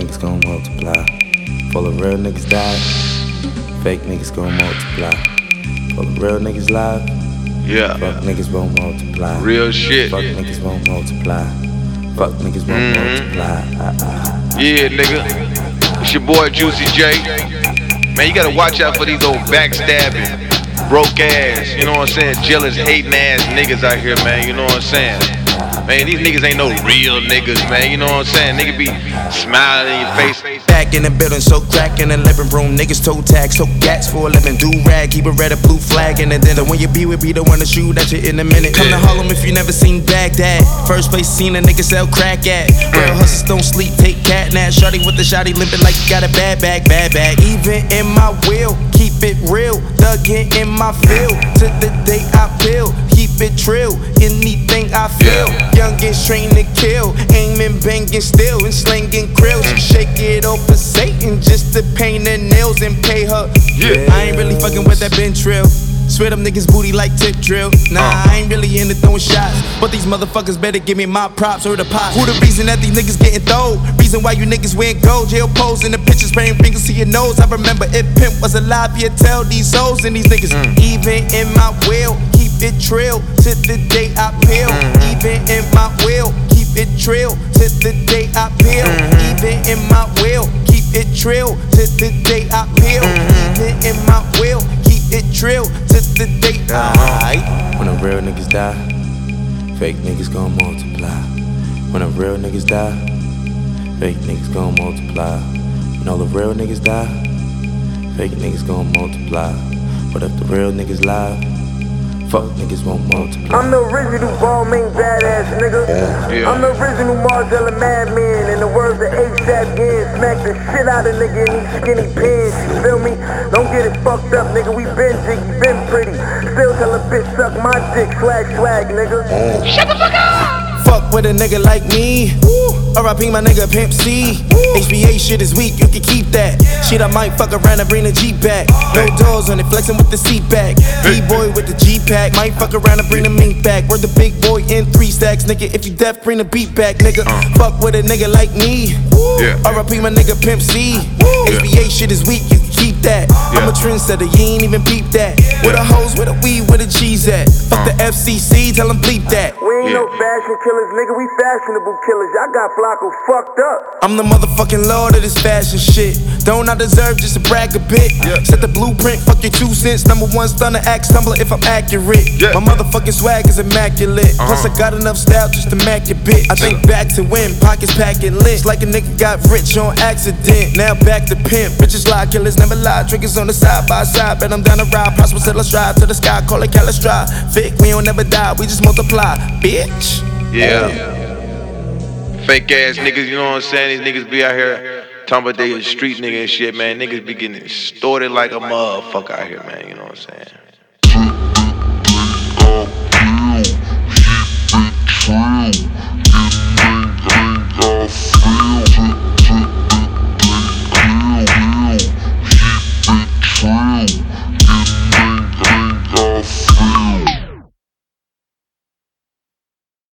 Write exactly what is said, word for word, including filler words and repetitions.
niggas gon' multiply. For the real niggas die, fake niggas gon' multiply. For the real niggas live, yeah. Fuck niggas won't multiply. Real shit. Fuck niggas won't multiply. Fuck niggas won't mm-hmm. multiply. Uh, uh. Yeah, nigga. It's your boy Juicy J. Man, you gotta watch out for these old backstabbing, broke ass, you know what I'm saying, jealous, hating ass niggas out here, man. You know what I'm saying? Man, these niggas ain't no real niggas, man. You know what I'm saying? Nigga be smiling in your face. Back in the building, so crack in the living room. Niggas toe tag, so gats for a living. Do rag, keep a red or blue flag in the dinner. When you be with, be the one to shoot at you in a minute. Come to Harlem if you never seen Baghdad. First place seen a nigga sell crack at. Real hustlers don't sleep, take cat nap. Shorty with the shotty limping like you got a bad bag, bad bag. Even in my will, keep it real. Thuggin' in my field, to the day I build. Keep it trill, anything I feel. Youngins trained to kill, aiming, banging still, and slinging grills. Shake it off for Satan just to paint her nails and pay her. Yeah. I ain't really fucking with that bench drill. Swear them niggas booty like tip drill. Nah, uh. I ain't really into throwing shots, but these motherfuckers better give me my props or the pot. Who the reason that these niggas getting throwed? Reason why you niggas wearing gold, jail pose in the pictures, spraying fingers to your nose. I remember if Pimp was alive, you'd tell these hoes and these niggas. Mm. Even in my will, keep it trill to the day I peel. Mm-hmm. Even in my will, keep it trill to the day I peel. Mm-hmm. Even in my will, keep it trill to the day I peel. Mm-hmm. Even in my will, keep it trill to the day I. When the real niggas die, fake niggas gon' multiply. When the real niggas die, fake niggas gon' multiply. When all the real niggas die, fake niggas gon' multiply. But if the real niggas live, fuck niggas won't multiply. I'm the original Balmain badass nigga. Yeah. Yeah. I'm the original Margiela madman. In the words of A$AP Yen, smack the shit out of nigga in these skinny pants. You feel me? Don't get it fucked up, nigga. We been jiggy, been pretty. Still tell a bitch suck my dick, swag swag, nigga. Mm. Shut the fuck up! Fuck with a nigga like me. R I P my nigga Pimp C. H B A shit is weak, you can keep that. Shit, I might fuck around and bring the Jeep back. No doors on it, flexing with the seat back. B-boy with the G-pack, might fuck around and bring the mink back. We're the big boy in three stacks, nigga. If you deaf, bring the beat back, nigga. Fuck with a nigga like me. R I P my nigga Pimp C. H B A shit is weak, you can keep that. I'm a trendsetter, you ain't even peep that. With a hose, with a weed, with a cheese at. Fuck the F C C, tell them bleep that. We ain't no fashion killers, nigga. We fashionable killers. Y'all got Flacco fucked up. I'm the motherfucking lord of this fashion shit. Don't I deserve just to brag a bit? Yeah. Set the blueprint, fuck your two cents. Number one stunner, axe tumbler if I'm accurate. Yeah. My motherfucking swag is immaculate. Uh-huh. Plus I got enough style just to mack your bitch. I think back to when, pockets packing lit. Like a nigga got rich on accident. Now back to pimp, bitches lie, killers never lie. Triggers on the side by side, bet I'm down to ride. Prosper till I strive to the sky, call it Calistride. Vic, we don't never die, we just multiply, bitch. Yeah. Fake ass niggas, you know what I'm saying? These niggas be out here talking about they a street nigga and shit, man. Niggas be getting extorted like a motherfucker out here, man. You know what I'm saying?